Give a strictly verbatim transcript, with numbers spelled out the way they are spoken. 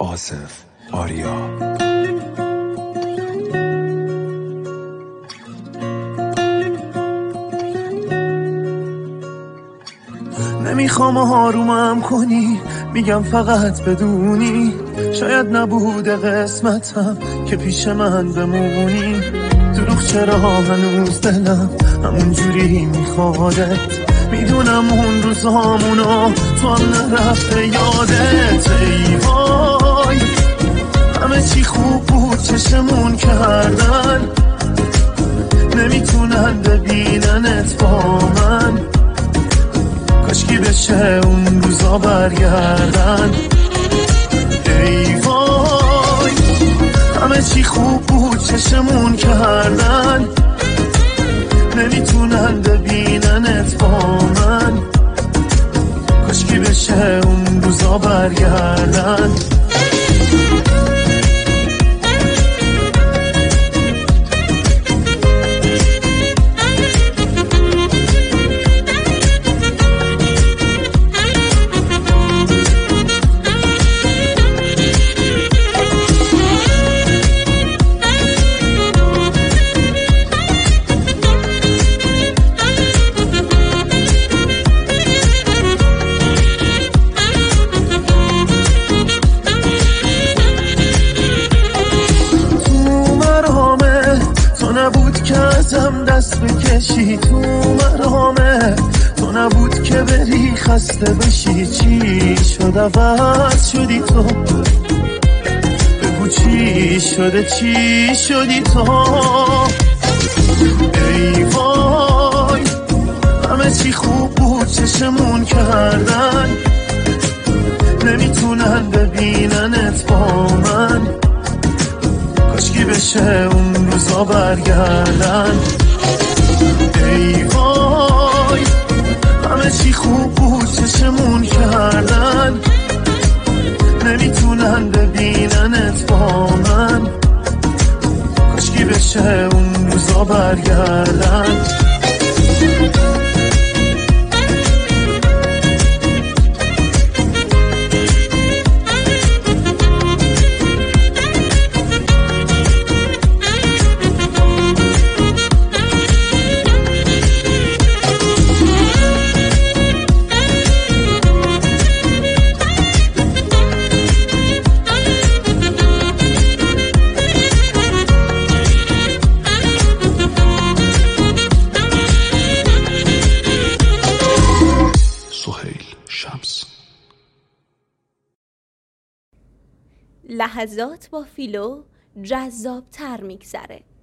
آصف آریا. نمیخوام آرومم کنی، میگم فقط بدونی شاید نبوده قسمتم که پیش من بمونی. دروغ چرا هنوز دلم همون جوری میخوادت، میدونم اون روزامونو تو هم نرفته یادت. ای وای همه چی خوب بود چشمون کردن، نمیتونن ببیننت با من. کاشکی بشه اون روزا برگردن. ای وای همه چی خوب بود چشمون کردن، نمیتونن ببیننت با من. کاشکی بشه اون روزا برگردن. دست بکشی تو مرامه، تو نبود که بری خسته بشی. چی شد عوض شدی تو؟ بگو چی شده چی شدی تو؟ ای وای همه چی خوب بود چشمون کردن، نمیتونن ببیننت با من. کاشکی بشه اون روزا برگردن. ای وای همه چی خوب بود چشمون کردن، نمیتونن ببیننت با من. کاشکی بشه اون روزا برگردن. لحظات با فیلو جذاب تر میگذره.